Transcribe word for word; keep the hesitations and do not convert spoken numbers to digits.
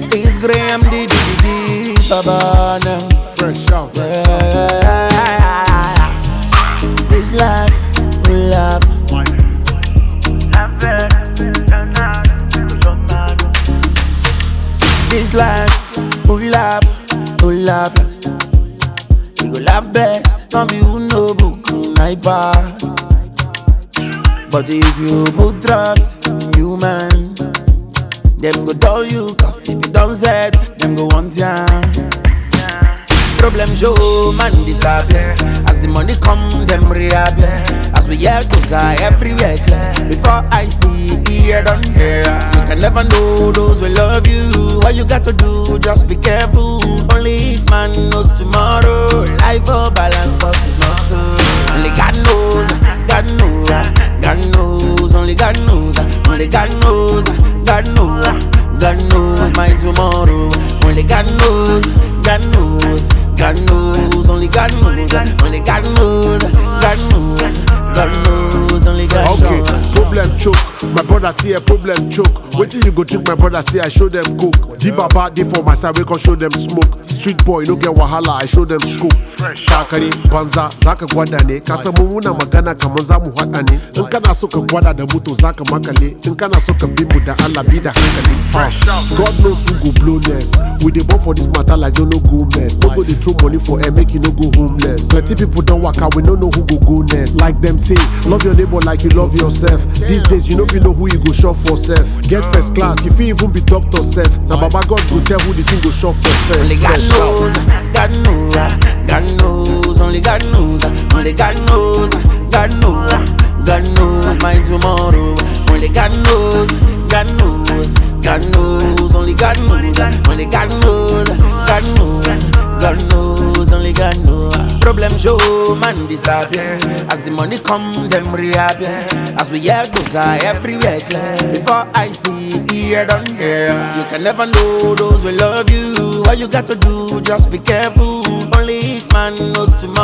It's Graham D D D Babana. Fresh out. Yeah. This life we love. This life we love, we love last. We go laugh best. Tell me who know book night pass. But if you put trust in humans, them go tell you, cause if you don't set, them go want ya. Problem show, man disappear. As the money come, them reappear. As we hear those are everywhere clear. Before I see it, here, don't hear. You can never know those will love you. What you got to do, just be careful. Only if man knows tomorrow. Life for balance, but it's not so. Only God knows, God knows, God knows. Only God knows, only God knows, God knows, God knows my tomorrow. Only God knows, God knows, God knows. Only God knows, only God knows, God knows, God knows. Only God knows. Okay, problem choke. My brother say a problem choke. Wait till you go drink, my brother say I show them coke. G-Baba dey for my side, we can show them smoke. Street boy, no get wahala, I show them scoop. Shakari, banza, zaka gwadane. Kasa mumuna magana kamanza muhatane. Nkana soka gwada da muto zaka makale. Nkana soka bimbo da Allah bida hankali. God knows who go blow next. We dey born for this matter like no no go mess. No go dey throw money for air, make you no go homeless. Plenty people don't work out, we don't know who go go next. Like them say, love your neighbor like you love yourself. These days, you know if you know who you go shop for self. Get first class, you feel even be doctor self. Now Baba God go tell who the thing go shop for first. Only God knows, God knows, God knows. Only God knows, only God knows, God knows, God knows my tomorrow. Only God knows, God knows, God knows. Only God knows, only God knows, God knows, God knows. Only God knows. Problem show, man disappear. As the money come, them reappear. As we hear those are everywhere clear. Before I see it, here, don't hear. You can never know those will love you. What you got to do, just be careful. Only if man knows tomorrow.